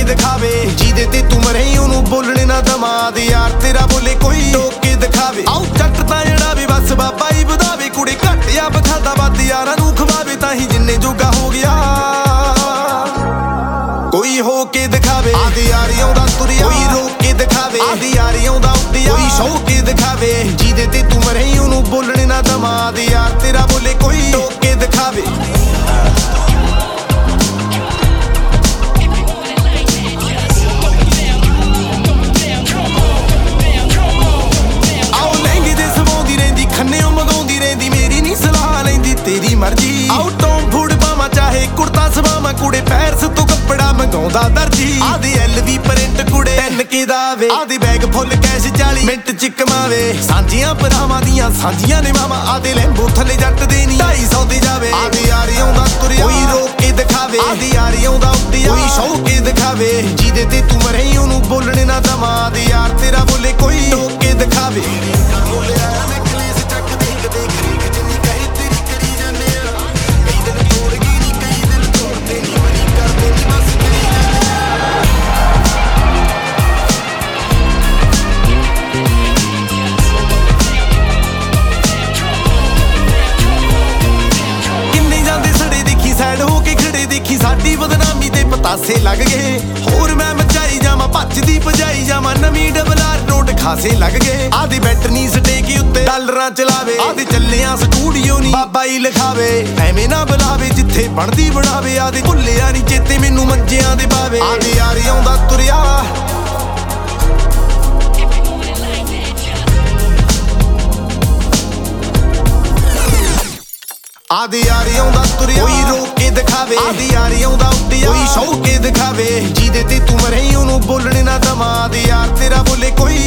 ਦਿਖਾਵੇ ਜਿਹਦੇ ਤੇ ਤੂੰ ਮਰੇ ਉਹਨੂੰ ਬੋਲਣੇ ਨਾ ਦਮਾਦ ਯਾਰ ਤੇਰਾ ਬੋਲੇ ਕੋਈ ਟੋਕ ਕੇ ਦਿਖਾਵੇ ਆਉ ਜੱਟ ਤਾਂ ਜਿਹੜਾ ਵੀ ਬਸ ਬਾਬਾ ਹੀ ਵਧਾਵੇ ਕੁੜੇ ਘੱਟ ਆ ਬਖਾਦਾ ਵੱਧ ਯਾਰਾਂ ਨੂੰ ਖਵਾਵੇ ਤਾਂ ਹੀ ਜਿੰਨੇ ਜੋਗਾ ਹੋ ਗਿਆ ਕੋਈ ਹੋ ਕੇ ਦਿਖਾਵੇ ਆਦੀ ਯਾਰੀ ਆਉਂਦਾ ਤੁਰਿਆ ਕੋਈ ਰੋਕ ਕੇ ਦਿਖਾਵੇ ਆਦੀ ਯਾਰੀ ਆਉਂਦਾ ਉੱਡਿਆ ਕੋਈ ਸ਼ੌਕ ਕੇ ਦਿਖਾਵੇ ਜਿਹਦੇ ਤੇ ਤੂੰ ਮਰੇ ਉਹਨੂੰ ਬੋਲਣੇ ਨਾ ਦਮਾਦ ਯਾਰ ਤੇਰਾ ਬੋਲੇ ਕੋਈ ਟੋਕ ਕੇ ਦਿਖਾਵੇ ਖੰਨਿਓ ਮਗਾਉਂਦੀ ਰਹਿੰਦੀ ਮੇਰੀ ਨੀ ਸਲਾਹ ਲੈਂਦੀ ਤੇਰੀ ਮਰਜ਼ੀ ਆਉ ਟੌਮ ਫੂਡ ਪਾਵਾਂ ਚਾਹੇ ਕੁੜਤਾ ਸਵਾਵਾਂ ਕੁੜੇ ਪੈਰਸ ਤੋਂ ਕੱਪੜਾ ਮੰਗਾਉਂਦਾ ਦਰਜੀ ਆਦੀ LV ਪ੍ਰਿੰਟ ਕੁੜੇ 10K ਦਾ ਵੇ ਆਦੀ ਬੈਗ ਫੁੱਲ ਕੈਸ਼ 40 ਮਿੰਟ ਚ ਕਮਾਵੇ ਸਾਂਝੀਆਂ ਭਰਾਵਾਂ ਦੀਆਂ ਸਾਂਝੀਆਂ ਨੇ ਮਾਵਾਂ ਆਦੇ ਲੈਂਬੋ ਥੱਲੇ ਜੱਟ ਦੇ ਨੀ 250 ਤੇ ਜਾਵੇ ਆਦੀ ਯਾਰੀ ਆਉਂਦਾ ਤੁਰਿਆ ਕੋਈ ਰੋਕ ਕੇ ਦਿਖਾਵੇ ਆਦੀ ਯਾਰੀ ਆਉਂਦਾ ਉੱਡਿਆ ਕੋਈ ਸ਼ੌਕ ਕੇ ਦਿਖਾਵੇ ਜਿਹਦੇ ਤੇ ਤੂੰ ਮਰੇ ਉਹਨੂੰ ਬੋਲਣੇ ਨਾ ਦਮਾਦ ਯਾਰ ਤੇਰਾ ਬੋਲੇ ਕੋਈ ਟੋਕ ਕੇ ਦਿਖਾਵੇ ਸਾਡੀ ਬਦਨਾਮੀ ਦੇ ਪਤਾਸੇ ਲੱਗ ਗਏ ਹੋਰ ਮੈਂ ਮਚਾਈ ਜਾਵਾਂ ਭੱਜਦੀ ਭਜਾਈ ਜਾਵਾਂ ਨਵੀਂ ਡਬਲਆਰ ਨੋਟ ਖਾਸੇ ਲੱਗ ਗਏ ਆਦੀ ਬੈਟਨੀ ਸਟੇਕੀ ਉੱਤੇ ਡਾਲਰਾਂ ਚਲਾਵੇ ਆਦੀ ਚੱਲਿਆ ਸਟੂਡੀਓ ਨੀ ਬਾਬਾ ਹੀ ਲਿਖਾਵੇ ਐਵੇਂ ਨਾ ਬੁਲਾਵੇ ਜਿੱਥੇ ਬਣਦੀ ਬਣਾਵੇ ਆਦੀ ਭੁੱਲਿਆ ਨੀ ਚੇਤੇ ਮੈਨੂੰ ਮੰਜਿਆਂ ਦੇ ਬਾਵੇ ਆਦੀ ਯਾਰੀ ਆਉਂਦਾ ਤੁਰਿਆ ਆਦੀ ਯਾਰੀ ਆਉਂਦਾ ਤੁਰਿਆ ਕੋਈ ਰੋਕ ਕੇ ਦਿਖਾਵੇ ਆਦੀ ਯਾਰੀ ਆਉਂਦਾ ਉੱਡਿਆ ਕੋਈ ਸ਼ੌਕ ਕੇ ਦਿਖਾਵੇ ਜਿਹਦੇ ਤੇ ਤੂੰ ਮਰੇ ਉਹਨੂੰ ਬੋਲਣੇ ਨਾ ਦਮਾਦ ਯਾਰ ਤੇਰਾ ਬੋਲੇ ਕੋਈ